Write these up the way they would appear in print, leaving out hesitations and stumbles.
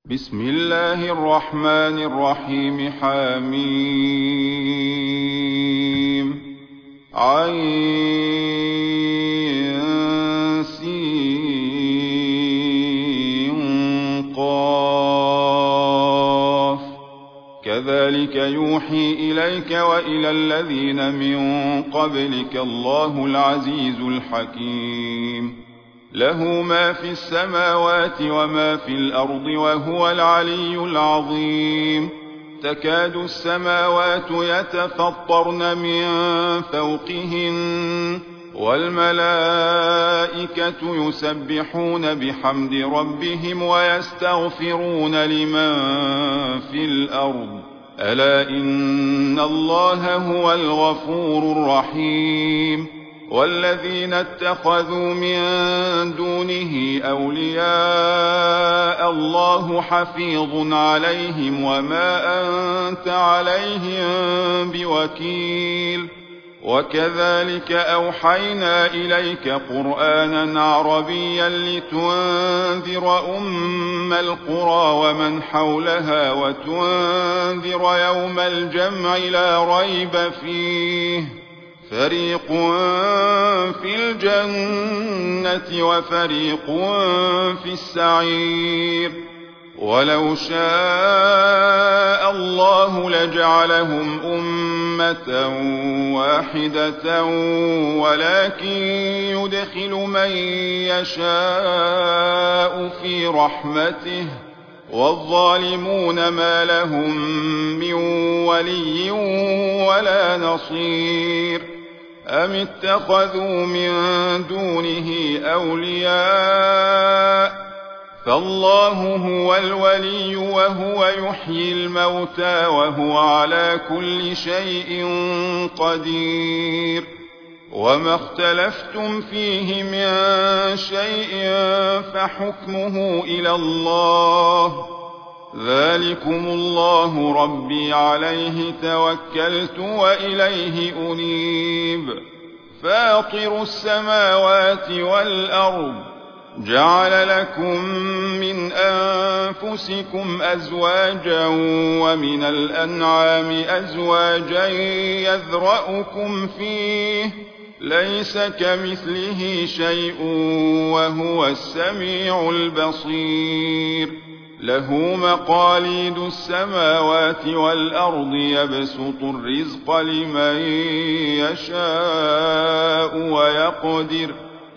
بسم الله الرحمن الرحيم. حميم عين سين قاف كذلك يوحي إليك وإلى الذين من قبلك الله العزيز الحكيم. له ما في السماوات وما في الأرض وهو العلي العظيم. تكاد السماوات يتفطرن من فوقهن والملائكة يسبحون بحمد ربهم ويستغفرون لمن في الأرض ألا إن الله هو الغفور الرحيم. والذين اتخذوا من دونه أولياء الله حفيظ عليهم وما أنت عليهم بوكيل. وكذلك أوحينا إليك قرآنا عربيا لتنذر أم القرى ومن حولها وتنذر يوم الجمع لا ريب فيه فريق في الجنة وفريق في السعير. ولو شاء الله لجعلهم أمة واحدة ولكن يدخل من يشاء في رحمته والظالمون ما لهم من ولي ولا نصير. أم اتخذوا من دونه أولياء فالله هو الولي وهو يحيي الموتى وهو على كل شيء قدير. وما اختلفتم فيه من شيء فحكمه إلى الله ذلكم الله ربي عليه توكلت وإليه أنيب. فاطر السماوات والأرض جعل لكم من أنفسكم أزواجا ومن الأنعام أزواجا يذرأكم فيه ليس كمثله شيء وهو السميع البصير. له مقاليد السماوات والأرض يبسط الرزق لمن يشاء ويقدر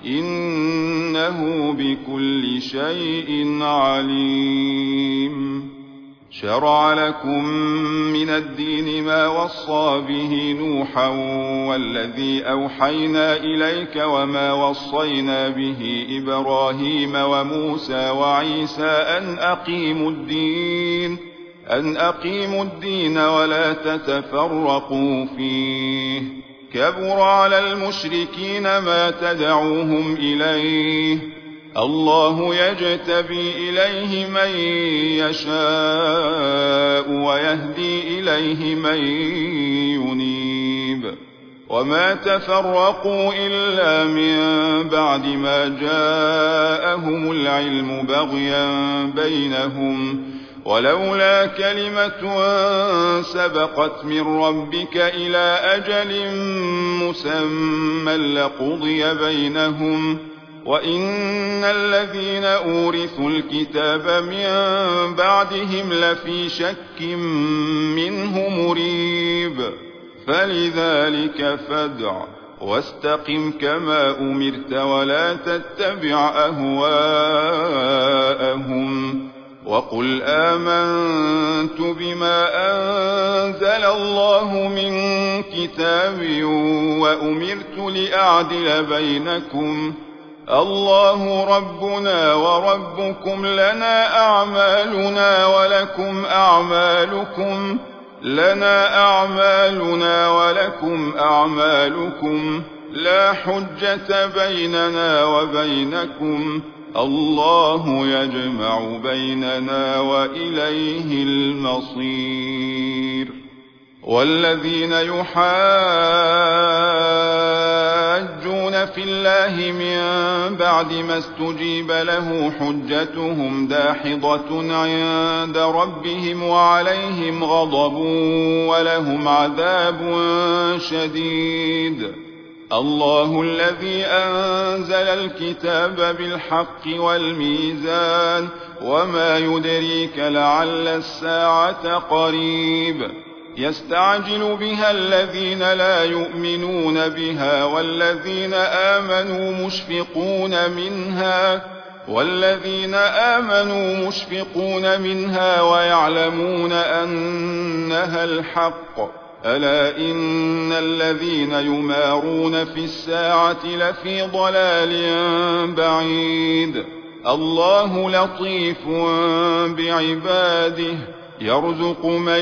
إنه بكل شيء عليم. شرع لكم من الدين ما وصى به نوحا والذي أوحينا إليك وما وصينا به إبراهيم وموسى وعيسى أن أقيموا الدين ولا تتفرقوا فيه. كبر على المشركين ما تدعوهم إليه الله يجتبي إليه من يشاء ويهدي إليه من ينيب. وما تفرقوا إلا من بعد ما جاءهم العلم بغيا بينهم ولولا كلمة سبقت من ربك إلى أجل مسمى لقضي بينهم وإن الذين أورثوا الكتاب من بعدهم لفي شك منه مريب. فلذلك فادع واستقم كما أمرت ولا تتبع أهواءهم وقل آمنت بما أنزل الله من كتاب وأمرت لأعدل بينكم الله ربنا وربكم لنا أعمالنا ولكم أعمالكم لا حجة بيننا وبينكم الله يجمع بيننا وإليه المصير. والذين يحاجون يجادلون في الله من بعد ما استجيب له حجتهم داحضة عند ربهم وعليهم غضب ولهم عذاب شديد. الله الذي أنزل الكتاب بالحق والميزان وما يدريك لعل الساعة قريب. يستعجل بها الذين لا يؤمنون بها والذين آمنوا مشفقون منها ويعلمون أنها الحق. ألا إن الذين يمارون في الساعة لفي ضلال بعيد. الله لطيف بعباده يرزق من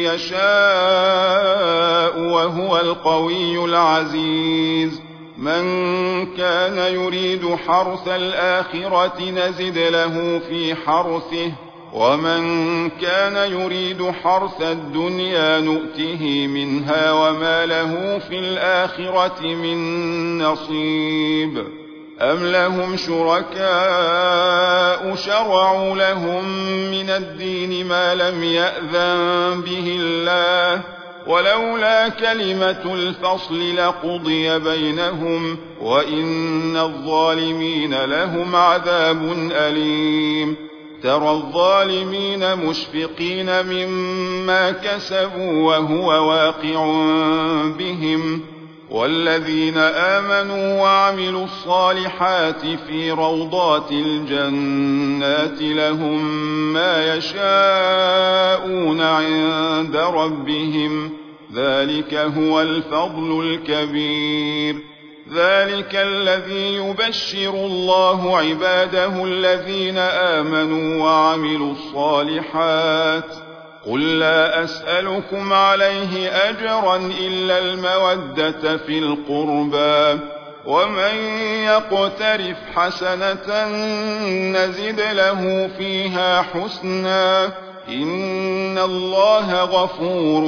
يشاء وهو القوي العزيز. من كان يريد حرث الآخرة نزد له في حرثه ومن كان يريد حرث الدنيا نؤته منها وما له في الآخرة من نصيب. أم لهم شركاء شرعوا لهم من الدين ما لم يأذن به الله ولولا كلمة الفصل لقضي بينهم وإن الظالمين لهم عذاب أليم. ترى الظالمين مشفقين مما كسبوا وهو واقع بهم والذين آمنوا وعملوا الصالحات في روضات الجنات لهم ما يشاءون عند ربهم ذلك هو الفضل الكبير. ذلك الذي يبشر الله عباده الذين آمنوا وعملوا الصالحات. قل لا أسألكم عليه أجرا إلا المودة في القربى ومن يقترف حسنة نزد له فيها حسنا إن الله غفور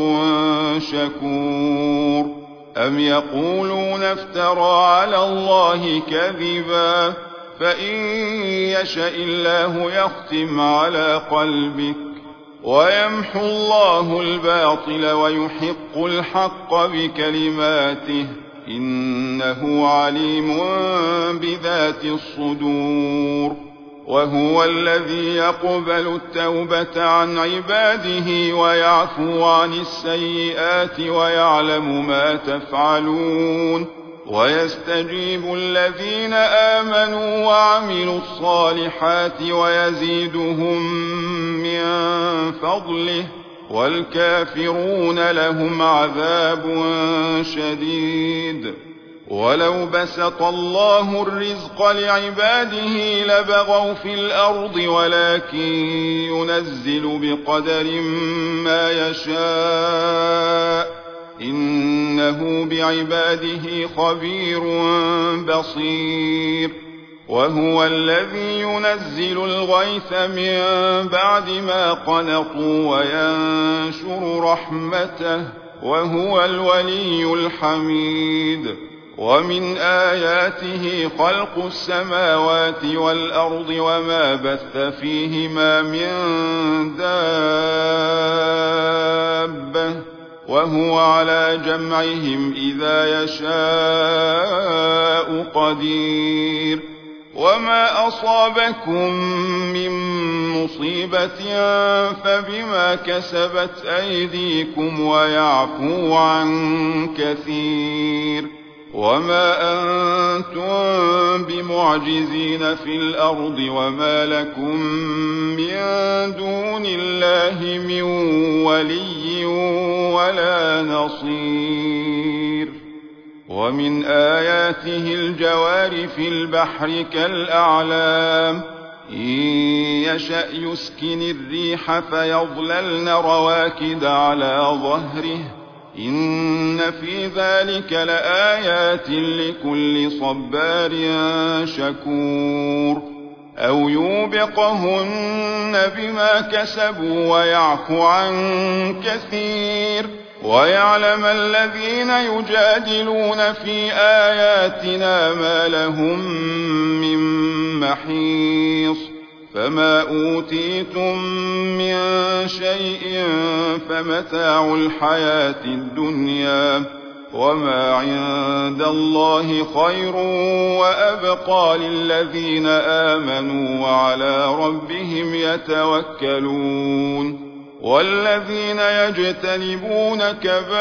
شكور. أم يقولون افترى على الله كذبا فإن يشأ الله يختم على قلبك ويمحو الله الباطل ويحق الحق بكلماته إنه عليم بذات الصدور. وهو الذي يقبل التوبة عن عباده ويعفو عن السيئات ويعلم ما تفعلون ويستجيب الذين آمنوا وعملوا الصالحات ويزيدهم من فضله والكافرون لهم عذاب شديد. ولو بسط الله الرزق لعباده لبغوا في الأرض ولكن ينزل بقدر ما يشاء إنه بعباده خبير بصير. وهو الذي ينزل الغيث من بعد ما قنطوا وينشر رحمته وهو الولي الحميد. ومن آياته خلق السماوات والأرض وما بث فيهما من دابة وهو على جمعهم إذا يشاء قدير. وما أصابكم من مصيبة فبما كسبت أيديكم ويعفو عن كثير. وما أنتم بمعجزين في الأرض وما لكم من دون الله من ولي ولا نصير. ومن آياته الجوار في البحر كالأعلام إن يشأ يسكن الريح فيظللن رواكد على ظهره إن في ذلك لآيات لكل صبار شكور. أو يوبقهن بما كسبوا ويعفو عن كثير ويعلم الذين يجادلون في آياتنا ما لهم من محيص فما أوتيتم من شيء فمتاع الحياة الدنيا وما عند الله خير وأبقى للذين آمنوا وعلى ربهم يتوكلون والذين يجتنبون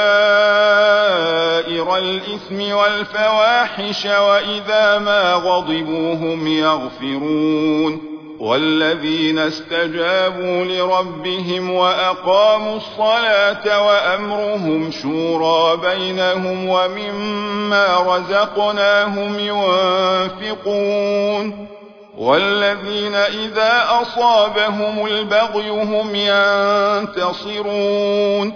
كبائر الإثم والفواحش وإذا ما غضبوا هم يغفرون والذين استجابوا لربهم وأقاموا الصلاة وأمرهم شورى بينهم ومما رزقناهم ينفقون والذين إذا أصابهم البغي هم ينتصرون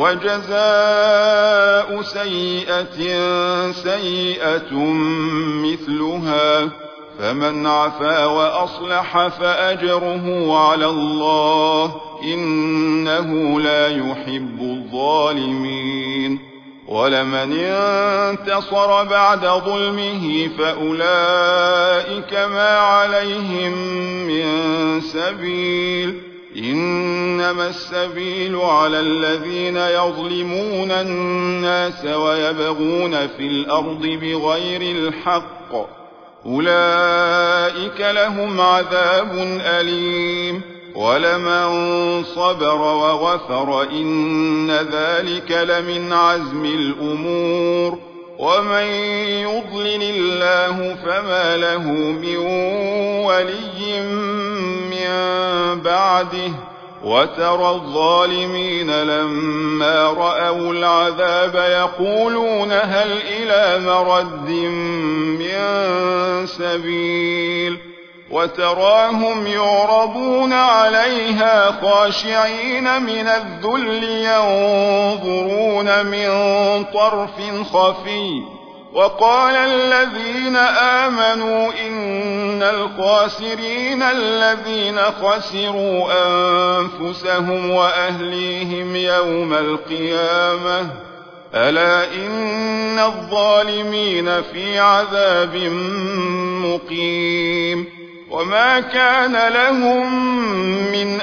وجزاء سيئة سيئة مثلها فمن عفا وأصلح فأجره على الله إنه لا يحب الظالمين ولمن انتصر بعد ظلمه فأولئك ما عليهم من سبيل إنما السبيل على الذين يظلمون الناس ويبغون في الأرض بغير الحق أولئك لهم عذاب أليم ولمن صبر وغفر إن ذلك لمن عزم الأمور ومن يضلل الله فما له من ولي من بعده وترى الظالمين لما رأوا العذاب يقولون هل إلى مرد من سبيل وتراهم يعرضون عليها خاشعين من الذل ينظرون من طرف خفي وقال الذين آمنوا إن الخاسرين الذين خسروا أنفسهم وأهليهم يوم القيامة ألا إن الظالمين في عذاب مقيم وما كان لهم من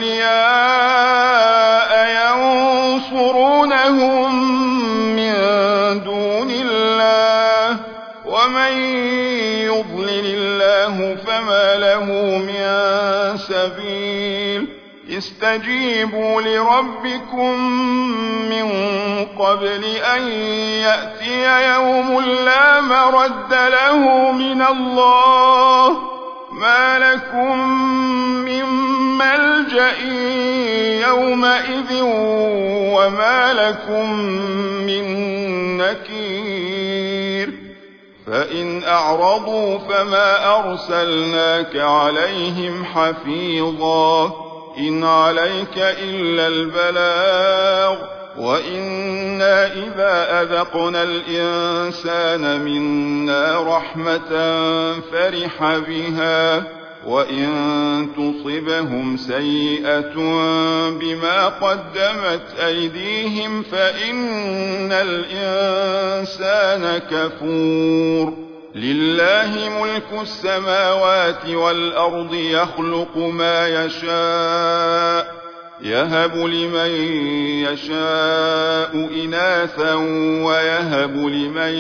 أولياء ينصرونهم من دون الله ومن يضلل الله فما له من سبيل استجيبوا لربكم من قبل أن يأتي يوم لا مرد له من الله ما لكم من ملجأ يومئذ وما لكم من نكير فإن أعرضوا فما أرسلناك عليهم حفيظا إن عليك إلا البلاغ وإنا إذا أذقنا الإنسان منا رحمة فرح بها وإن تصبهم سيئة بما قدمت أيديهم فإن الإنسان كفور لله ملك السماوات والأرض يخلق ما يشاء يهب لمن يشاء إناثا ويهب لمن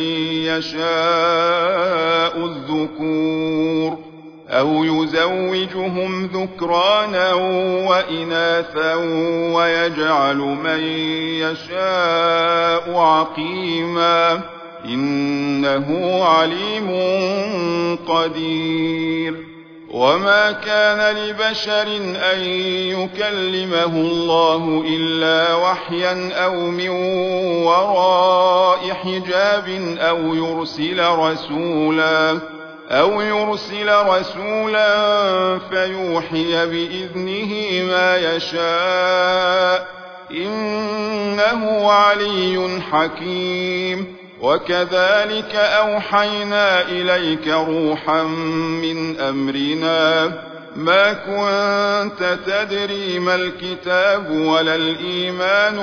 يشاء الذكور أو يزوجهم ذكرانا وإناثا ويجعل من يشاء عقيما إنه عليم قدير وما كان لبشر أن يكلمه الله إلا وحيا أو من وراء حجاب أو يرسل رسولا فيوحي بإذنه ما يشاء إنه علي حكيم وكذلك أوحينا إليك روحا من أمرنا ما كنت تدري ما الكتاب ولا الإيمان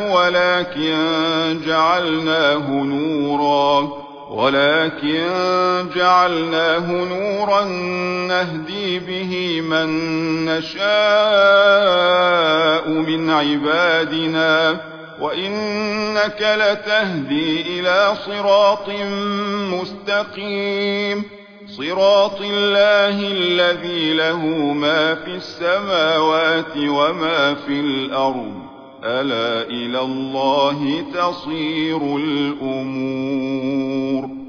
ولكن جعلناه نورا نهدي به من نشاء من عبادنا وإنك لتهدي إلى صراط مستقيم صراط الله الذي له ما في السماوات وما في الأرض ألا إلى الله تصير الأمور